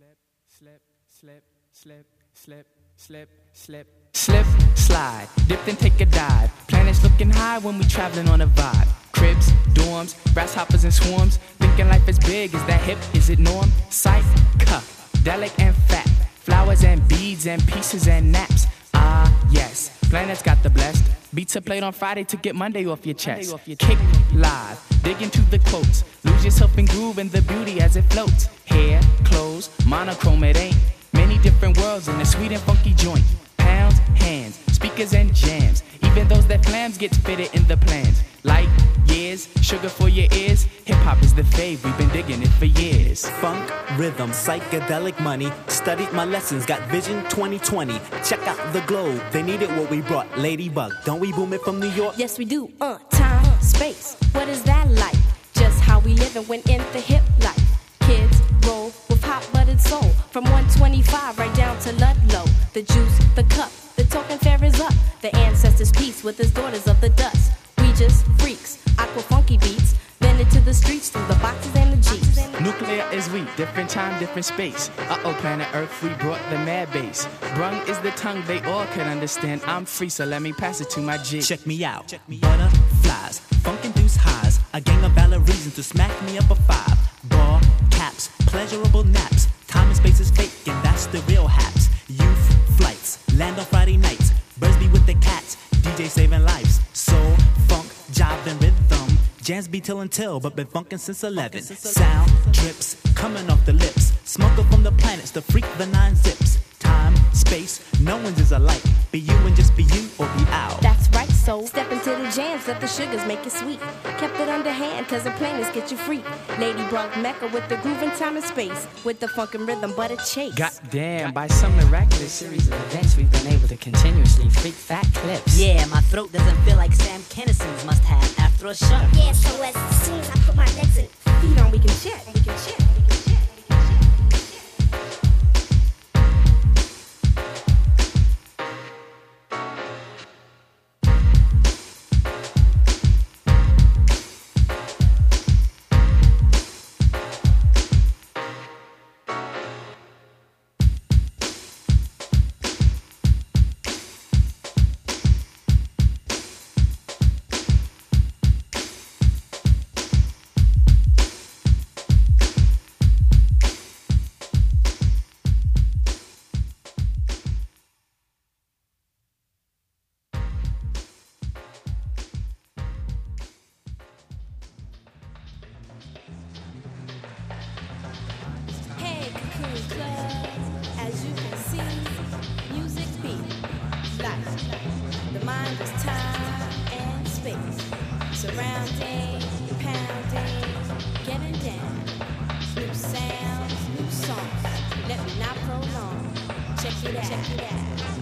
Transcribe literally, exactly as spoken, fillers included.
slip, slip, slip, slip, slip, slip, slip, slide, dip and take a dive. Planets looking high when we traveling on a vibe. Cribs, dorms, grasshoppers and swarms. Thinking life is big, is that hip, is it norm? Psych-ca-delic and fat. Flowers and beads and pieces and naps. Ah, yes, planets got the blessed. Beats are played on Friday to get Monday off your chest. Off your Kick live, dig into the quotes. Lose yourself in groove and the beauty as it floats. Hair, clothes, monochrome it ain't. Many different worlds in a sweet and funky joint. Pounds, hands, speakers and jams. Even those that flams get fitted in the plans. Light years, sugar for your ears. Hip-hop is the fave, we've been digging it for years. Funk, rhythm, psychedelic money. Studied my lessons, got vision twenty twenty. Check out the globe, they needed what we brought. Ladybug, don't we boom it from New York? Yes we do, uh, time, space, what is that like? Just how we live and went in the hip life. Kids roll with hot-buttered soul. From one twenty-five right down to Ludlow. The juice, the cup, the token fair is up. The ancestors' peace with his daughters of the dust. We just freaks, aqua funky beats. Then into the streets through the boxes and the jeeps. Nuclear is we, different time, different space. Uh-oh, planet Earth, we brought the mad bass. Brung is the tongue they all can understand. I'm free, so let me pass it to my G. Check me out, Check me butterflies, funk-induced highs. A gang of valid reasons to smack me up a five. Ball caps, pleasurable naps. Time and space is fake, and that's the real haps. Youth flights, land on Friday nights. Birds be with the cats, D J saving lives. Soul, funk, jive and rhythm. Jams be till and till, but been funkin' since eleven. Sound drips, coming off the lips. Smoker from the planets, the freak, the nine zips. Time, space, no one's is alike. Be you and just be you, or be out. That's right, so step into the jams, let the sugars make it sweet. Kept it underhand, cause the planets get you free. Ladybug Mecca with the groove and time and space. With the funk and rhythm, but a chase. Goddamn, by some miraculous series of events, we've been able to continuously freak fat clips. Yeah, my throat doesn't feel like Sam Kinnison's must have after a show. Yeah, so as soon as I put my legs in, feet on, we can check, we can check. As you can see, music be life. The mind is time and space. Surrounding, pounding, getting down. New sounds, new songs. Let me not prolong. Check it out. Check it out.